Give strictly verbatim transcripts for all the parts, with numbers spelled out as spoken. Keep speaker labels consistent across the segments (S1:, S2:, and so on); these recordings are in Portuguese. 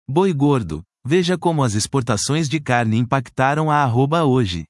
S1: Boi gordo. Veja como as exportações de carne impactaram a arroba hoje.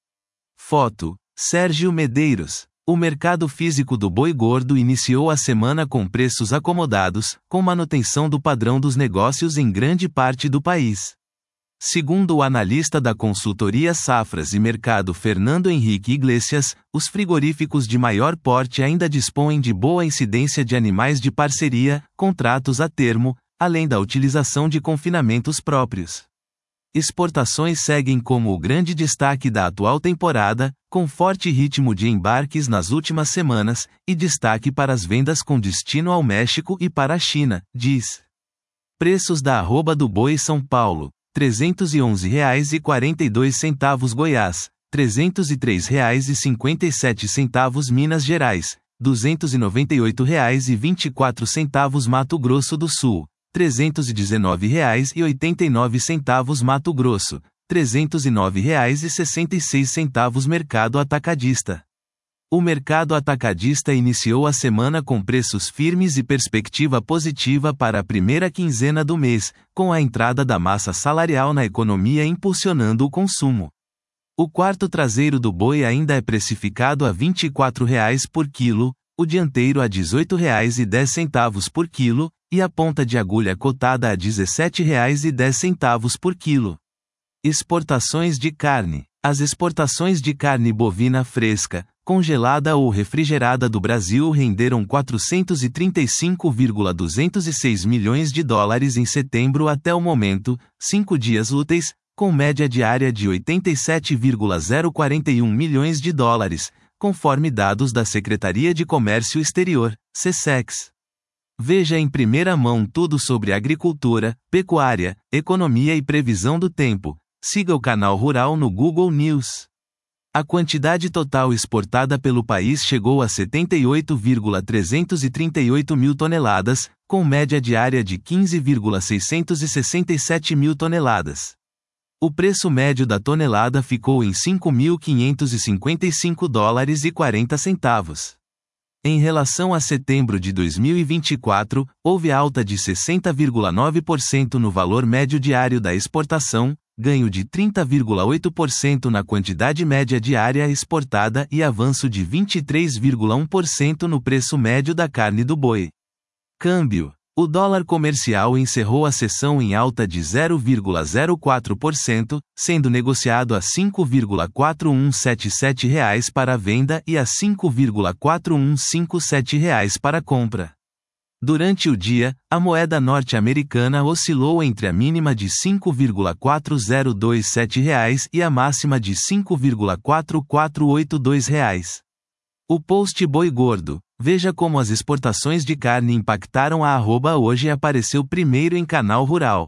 S1: Foto: Sérgio Medeiros. O mercado físico do boi gordo iniciou a semana com preços acomodados, com manutenção do padrão dos negócios em grande parte do país. Segundo o analista da consultoria Safras e Mercado Fernando Henrique Iglesias, os frigoríficos de maior porte ainda dispõem de boa incidência de animais de parceria, contratos a termo, além da utilização de confinamentos próprios. Exportações seguem como o grande destaque da atual temporada, com forte ritmo de embarques nas últimas semanas, e destaque para as vendas com destino ao México e para a China, diz. Preços da arroba do boi São Paulo: trezentos e onze reais e quarenta e dois centavos Goiás, trezentos e três reais e cinquenta e sete centavos Minas Gerais, duzentos e noventa e oito reais e vinte e quatro centavos Mato Grosso do Sul, trezentos e dezenove reais e oitenta e nove centavos Mato Grosso, trezentos e nove reais e sessenta e seis centavos Mercado Atacadista. O mercado atacadista iniciou a semana com preços firmes e perspectiva positiva para a primeira quinzena do mês, com a entrada da massa salarial na economia impulsionando o consumo. O quarto traseiro do boi ainda é precificado a vinte e quatro reais por quilo, o dianteiro a dezoito reais e dez centavos por quilo, e a ponta de agulha cotada a dezessete reais e dez centavos por quilo. Exportações de carne. As exportações de carne bovina fresca, congelada ou refrigerada do Brasil renderam quatrocentos e trinta e cinco vírgula duzentos e seis milhões de dólares em setembro até o momento, cinco dias úteis, com média diária de oitenta e sete vírgula zero quarenta e um milhões de dólares, conforme dados da Secretaria de Comércio Exterior, SECEX. Veja em primeira mão tudo sobre agricultura, pecuária, economia e previsão do tempo. Siga o canal Rural no Google News. A quantidade total exportada pelo país chegou a setenta e oito vírgula trezentos e trinta e oito mil toneladas, com média diária de quinze vírgula seiscentos e sessenta e sete mil toneladas. O preço médio da tonelada ficou em cinco mil quinhentos e cinquenta e cinco dólares e quarenta centavos. Em relação a setembro de dois mil e vinte e quatro, houve alta de sessenta vírgula nove por cento no valor médio diário da exportação, ganho de trinta vírgula oito por cento na quantidade média diária exportada e avanço de vinte e três vírgula um por cento no preço médio da carne do boi. Câmbio. O dólar comercial encerrou a sessão em alta de zero vírgula zero quatro por cento, sendo negociado a cinco vírgula quatro um sete sete reais para a venda e a cinco vírgula quatro um cinco sete reais para a compra. Durante o dia, a moeda norte-americana oscilou entre a mínima de cinco vírgula quatro zero dois sete reais e a máxima de cinco vírgula quatro quatro oito dois reais. O post Boi Gordo. Veja como as exportações de carne impactaram a arroba hoje apareceu primeiro em canal Rural.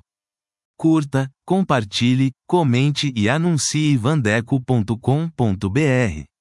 S1: Curta, compartilhe, comente e anuncie vandeco ponto com ponto br.